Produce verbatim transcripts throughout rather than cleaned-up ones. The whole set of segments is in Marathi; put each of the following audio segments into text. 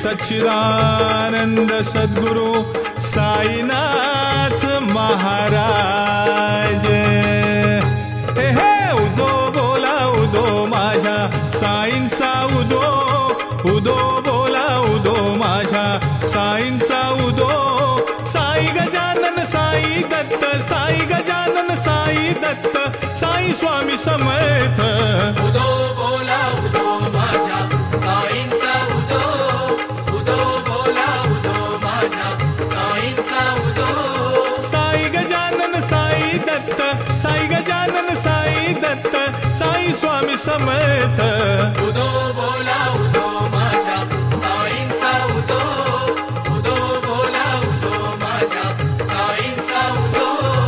सच्चिदानंद सद्गुरु साईनाथ महाराज। हे हे उदो बोला उदो माझ्या साईंचा उदो, उदो बोला उदो माझ्या साईंचा उदो। साई गजानन साई दत्त, साई गजानन साई दत्त, साई स्वामी समर्थ। उदो बोला उदो माझ्या साईंचा उदो, उदो बोला उदो माझ्या साईंचा उदो। साई गजानन साई दत्त, साई गजानन साई दत्त, साई स्वामी समर्थ। उदो बोला उदो माझ्या साईंचा उदो, उदो बोला उदो माझ्या साईंचा उदो।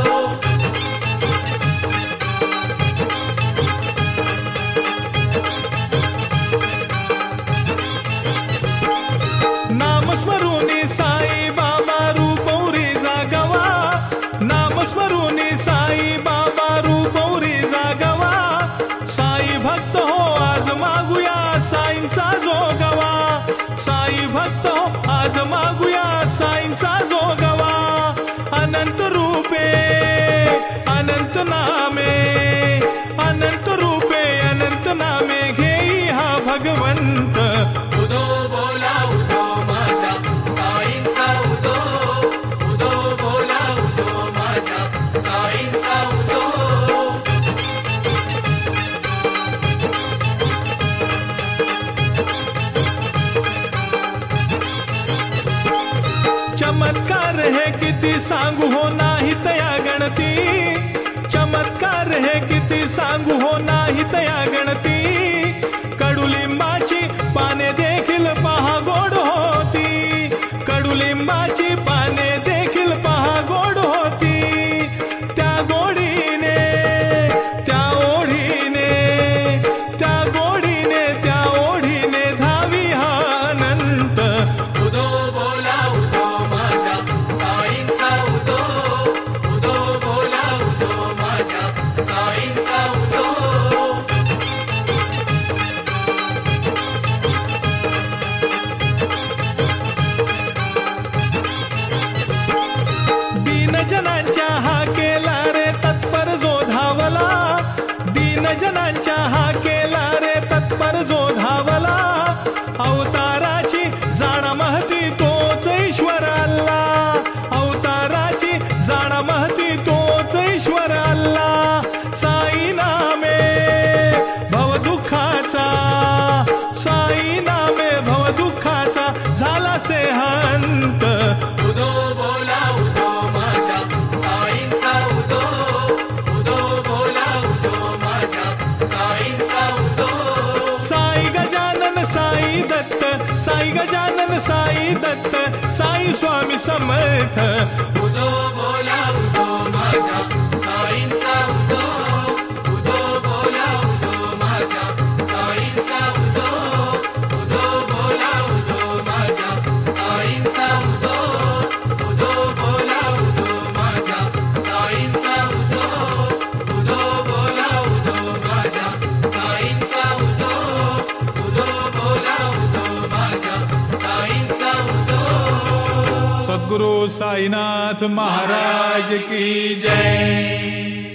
नामस्मरुनी साई बाबा रूपौरी जागवा, नामस्मरुनी साई बाबा रूपौरी जागवा। साई भक्त हो आज मागूया साईंचा जोगवा, साई भक्त हो आज मागूया साईंचा जोगवा। अनंत रूपे अनंत नामे, अनंत रूपे अनंत नामे घेई हा भगवंत। उदो बोला उदो माझ्या साईंचा उदो, उदो बोला उदो माझ्या साईंचा उदो। चमत्कार है किती सांगू हो नाही तया गणती, चमत्कार है किती सांगू हो नाही तया गणती। कडुलिंबाची पाने देखील पहा गोड होती, कडुलिंबाची पाने देखील पहा गोड होती। त्या गोडीने त्या ओढीने, त्या गोडीने त्या ओढीने धावी हा अनंत। उदो बोला उदो माझ्या साईंचा उदो, उदो बोला उदो माझ्या साईंचा उदो। दीन जनांच्या हा केला रे तत्पर जो धावला, दीन जनांच्या हा केला रे तत्पर जो धावला। अवताराची जाणा महती तोच ईश्वर अल्ला, अवताराची जाणा महती तोच ईश्वर अल्ला। साई नामे भव दुःखाचा, साई नामे भव दुःखाचा झाला से हंत। उदो बोला उदो माझ्या साईंचा उदो, उदो बोला उदो माझ्या साईंचा उदो। साई गजानन साई दत्त, साई गजानन साई दत्त, साई स्वामी समर्थ। उदो बोला उदो माझ्या साईंचा उदो, उदो बोला उदो माझ्या साईंचा उदो, उदो बोला उदो माझ्या साईंचा उदो, उदो बोला उदो माझ्या साईंचा उदो, उदो बोला उदो माझ्या साईंचा उदो, उदो बोला उदो माझ्या साईंचा उदो। सद्गुरु साईनाथ महाराज की जय।